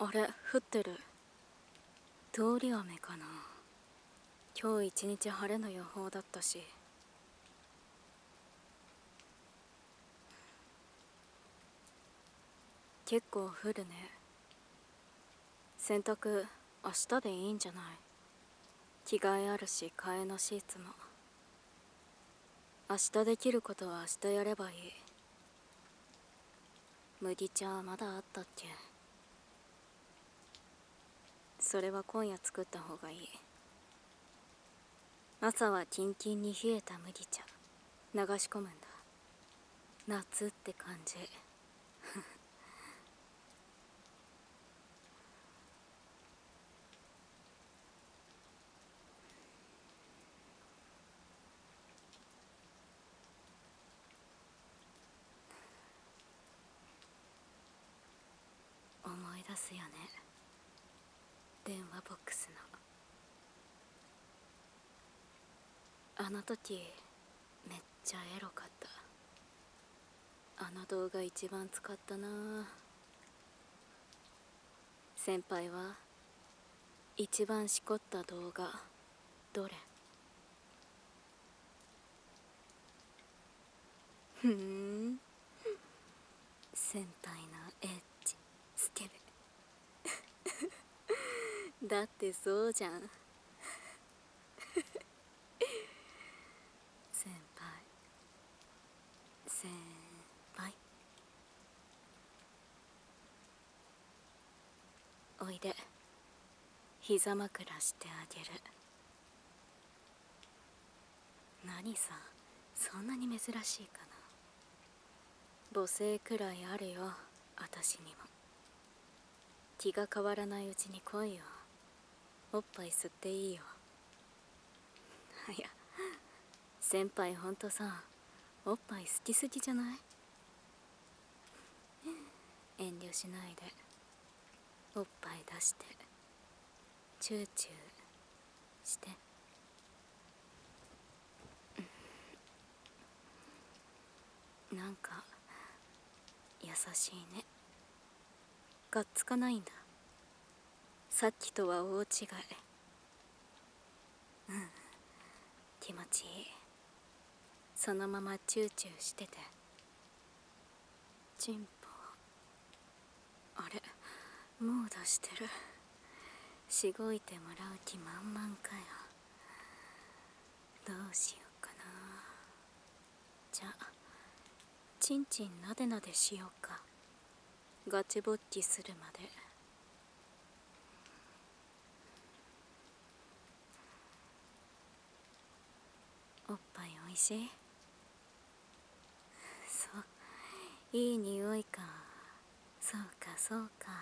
あれ、降ってる。通り雨かな。今日一日晴れの予報だったし。結構降るね。洗濯明日でいいんじゃない？着替えあるし、替えのシーツも。明日できることは明日やればいい。麦茶まだあったっけ？それは今夜作った方がいい。朝はキンキンに冷えた麦茶流し込むんだ。夏って感じ。思い出すよね、電話ボックスのあの時。めっちゃエロかった。あの動画一番使ったな。先輩は一番しこった動画どれ？ふん、先輩のエッチスケベ。だってそうじゃん。先輩先輩、おいで、膝枕してあげる。何さ、そんなに珍しいかな。母性くらいあるよ、私にも。気が変わらないうちに来いよ。おっぱい吸っていいよ。いや、先輩ほんとさ、おっぱい好きすぎじゃない？遠慮しないでおっぱい出してチューチューして。なんか優しいね。がっつかないんだ。さっきとは大違い。気持ちいい。そのままチューチューしてて。チンポ。あれ、もう出してる。しごいてもらう気満々かよ。どうしようかな。じゃあチンチンなでなでしようか。ガチぼっちするまで。おっぱいおいしい？そう、いい匂いか。そうかそうか。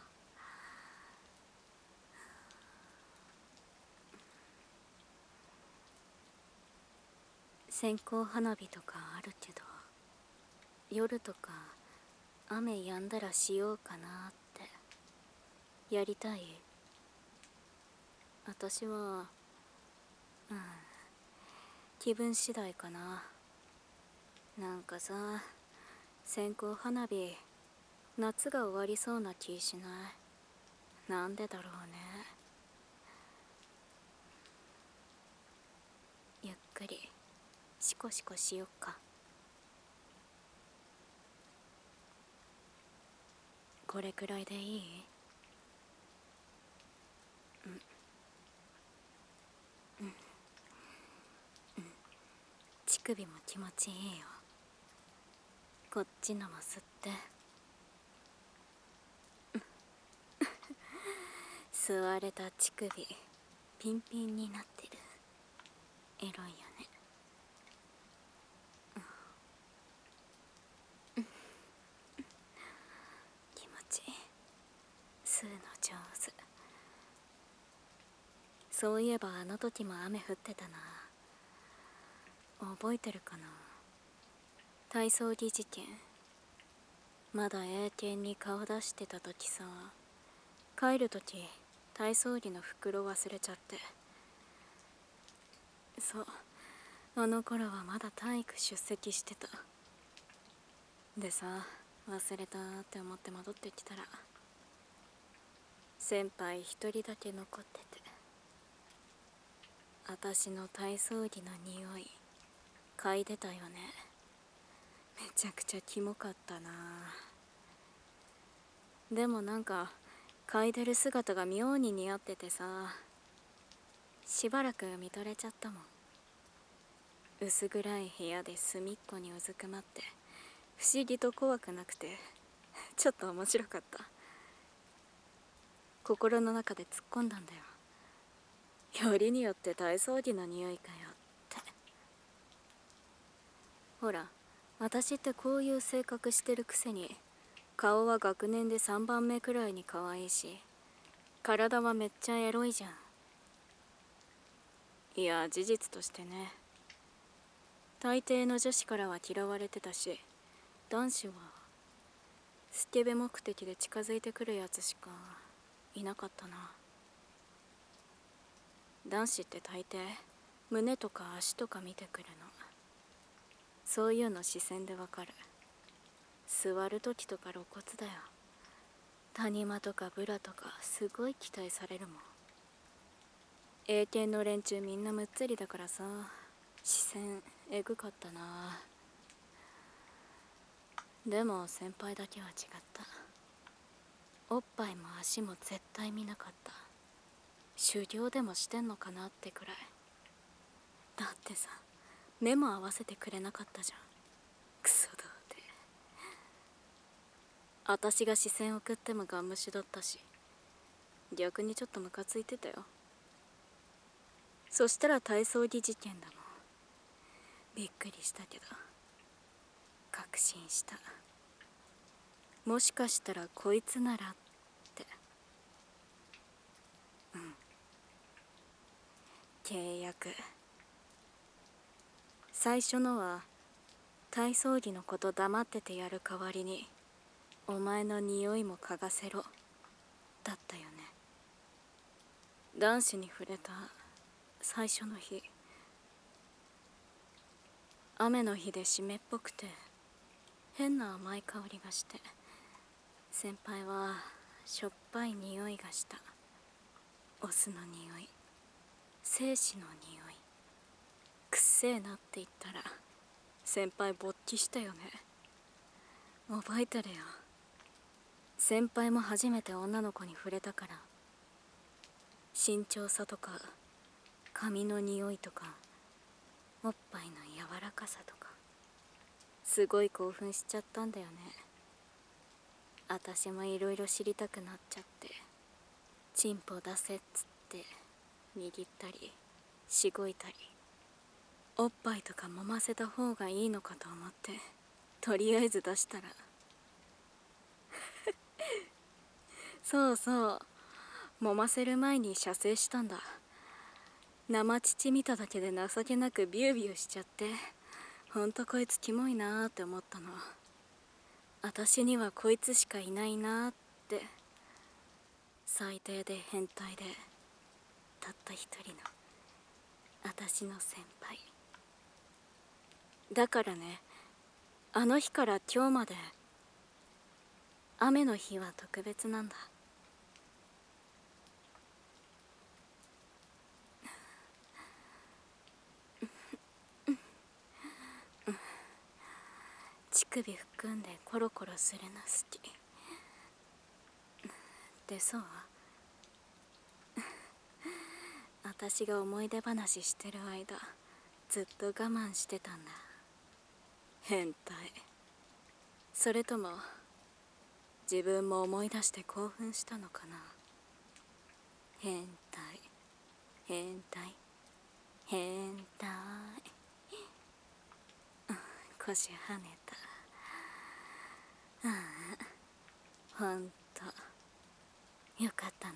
線香花火とかあるけど、夜とか雨止んだらしようかなって。やりたい？私は気分次第かな。なんかさ、線香花火夏が終わりそうな気しない？なんでだろうね。ゆっくりシコシコしよっか。これくらいでいい？乳首も気持ちいいよ。こっちのも吸って。吸われた乳首ピンピンになってる。エロいよね。気持ちいい。吸うの上手。そういえばあの時も雨降ってたな。覚えてるかな。体操着事件。まだ英検に顔出してた時さ、帰る時体操着の袋忘れちゃって。そう、あの頃はまだ体育出席してた。でさ、忘れたって思って戻ってきたら先輩一人だけ残ってて、私の体操着の匂い嗅いでたよね。めちゃくちゃキモかったな。でもなんか嗅いでる姿が妙に似合っててさ、しばらく見とれちゃったもん。薄暗い部屋で隅っこにうずくまって、不思議と怖くなくてちょっと面白かった。心の中で突っ込んだんだよ。よりによって体操着の匂いかよって。ほら、私ってこういう性格してるくせに、顔は学年で3番目くらいに可愛いし、体はめっちゃエロいじゃん。いや、事実としてね。大抵の女子からは嫌われてたし、男子はスケベ目的で近づいてくるやつしかいなかったな。男子って大抵胸とか足とか見てくるの。そういうの視線でわかる。座る時とか露骨だよ。谷間とかブラとかすごい期待されるもん。英検の連中みんなむっつりだからさ、視線エグかったな。でも先輩だけは違った。おっぱいも足も絶対見なかった。修行でもしてんのかなってくらい。だってさ、目も合わせてくれなかったじゃん。クソだって。私が視線送ってもガン無視だったし、逆にちょっとムカついてたよ。そしたら体操着事件だもん。びっくりしたけど確信した。もしかしたらこいつならって。うん。契約。最初のは体操着のこと黙っててやる代わりに、お前の匂いも嗅がせろだったよね。男子に触れた最初の日、雨の日で湿っぽくて変な甘い香りがして、先輩はしょっぱい匂いがした。オスの匂い、精子の匂い。くっせえなって言ったら先輩勃起したよね。覚えてるよ。先輩も初めて女の子に触れたから、慎重さとか髪の匂いとかおっぱいの柔らかさとか、すごい興奮しちゃったんだよね。私もいろいろ知りたくなっちゃって、チンポ出せっつって握ったりしごいたり、おっぱいとか揉ませた方がいいのかと思って、とりあえず出したらそうそう、揉ませる前に射精したんだ。生乳見ただけで情けなくビュービューしちゃって、ほんとこいつキモいなーって思ったの。私にはこいつしかいないなーって。最低で変態でたった一人の私の先輩だからね。あの日から今日まで雨の日は特別なんだ。乳首含んでコロコロするの好きでさ、私が思い出話してる間ずっと我慢してたんだ。変態。それとも自分も思い出して興奮したのかな。変態変態変態。腰跳ねた。ああ、ほんとよかったね。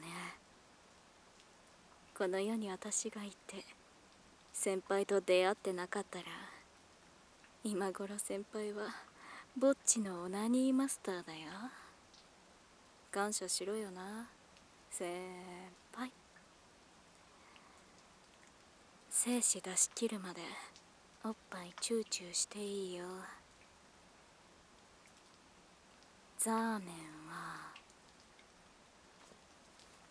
この世に私がいて先輩と出会ってなかったら、今頃先輩はぼっちのオナニーマスターだよ。感謝しろよな先輩。精子出し切るまでおっぱいチューチューしていいよ。ザーメンは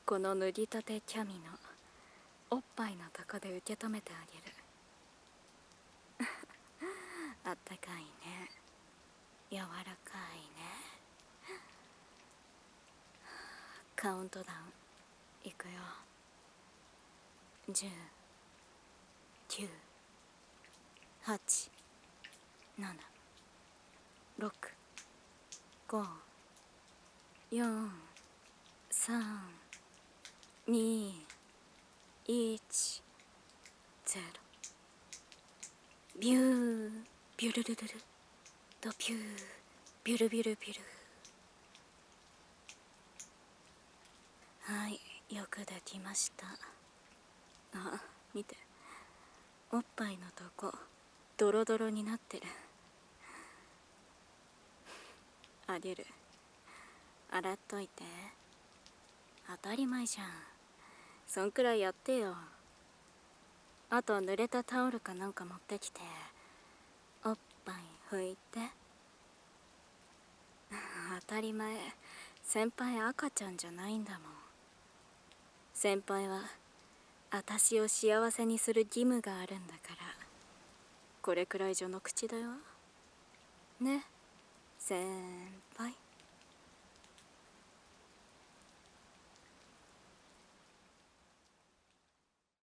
この脱ぎたてキャミのおっぱいのとこで受け止めてあげる。あったかいね、柔らかいね。カウントダウンいくよ。10、9、8、7、6、5、4、3、2、1、0。ビュー、ビュルルルルとピュー、ビュルビュルビュル。はい、よくできました。あ、見て、おっぱいのとこドロドロになってる。あげる。洗っといて。当たり前じゃん。そんくらいやってよ。あと濡れたタオルかなんか持ってきておっぱい拭いて。当たり前。先輩赤ちゃんじゃないんだもん。先輩は私を幸せにする義務があるんだから、これくらい序の口だよね、先輩。